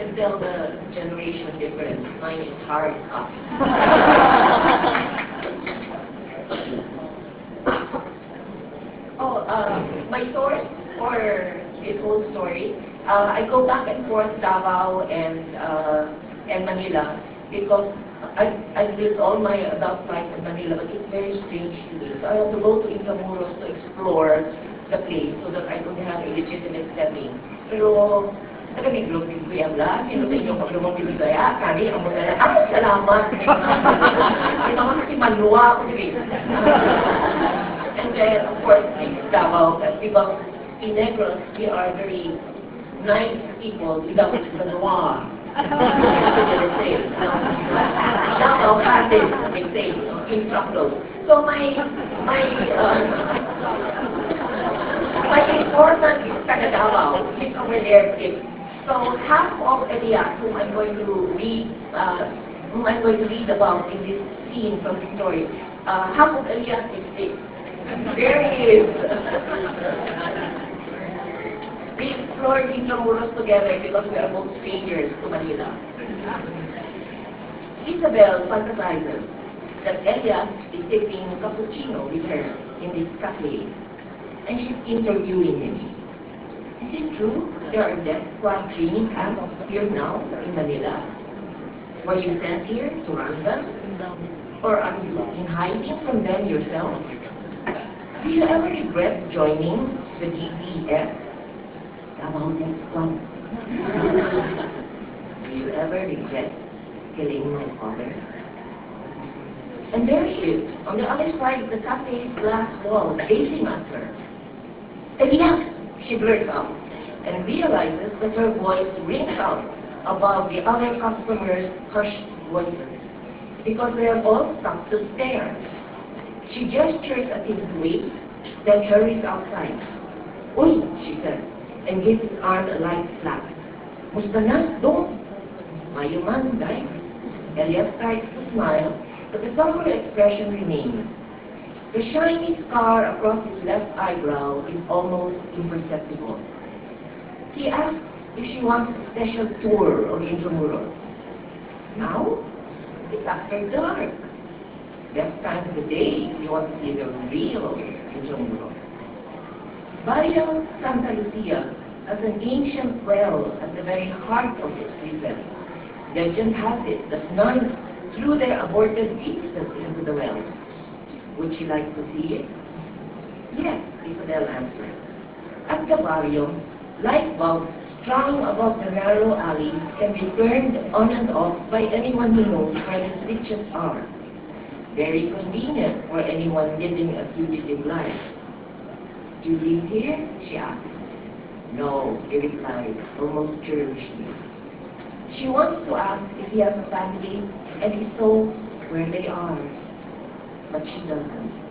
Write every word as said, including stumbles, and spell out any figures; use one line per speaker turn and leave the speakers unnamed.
can tell the generation difference. Mine is hard copy. Oh, uh, my source for this whole story, uh, I go back and forth Davao and uh, and Manila because I, I lived all my adult life in Manila, but it's very strange to me. So I have to go to Intramuros to explore the place so that I could have a legitimate setting. Pero, taga Negros din ko yan la, sino sa inyo paglumang di Bisaya, kani, ang mga ah, salamat. May mga kimanluwa ako din. And then, of course, this is Davao, because in Negros, we are very nice people without the noir. They say, Davao has it, they say, in truckloads. So my, my, uh, my informant is taga Davao. He's over there. So half of Elias, whom I'm going to read, uh, whom I'm going to read about in this scene from the story, uh, half of Elias is this. There he is. We explored Intramuros together because we are both strangers to Manila. Isabel fantasizes that Elias is sipping cappuccino with her in this cafe, and she's interviewing him. Is it true there are death squad training camps here now in Manila? Were you sent here to run them? Or are you in hiding from them yourself? Do you ever regret joining the D Z S? Davao Death Squad. Do you ever regret killing my father? And there he is, on the other side of the cafe's glass walls, gazing at her. Elias, she blurts out, and realizes that her voice rings out above the other customers' hushed voices, because they have all stopped to stare. She gestures at him to wait, then hurries outside. Uy, she says, and gives his arm a light slap. Musta na, dong? Mayuman, day. Elias tries to smile, but the somber expression remains. The shiny scar across his left eyebrow is almost imperceptible. He asks if she wants a special tour of Intramuros. Now? It's after dark. Best time of the day if you want to see the real Intramuros. Barrio Santa Lucia has an ancient well at the very heart of it, he says. Legend has it that nuns threw their aborted fetuses into the well. Would she like to see it? Yes, Isabel answers. At the barrio, light bulbs strung above the narrow alleys can be turned on and off by anyone who knows where the switches are. Very convenient for anyone living a fugitive life. Do you live here? She asks. No, he replies, almost churlishly. She wants to ask if he has a family, and if so, where they are. But she doesn't.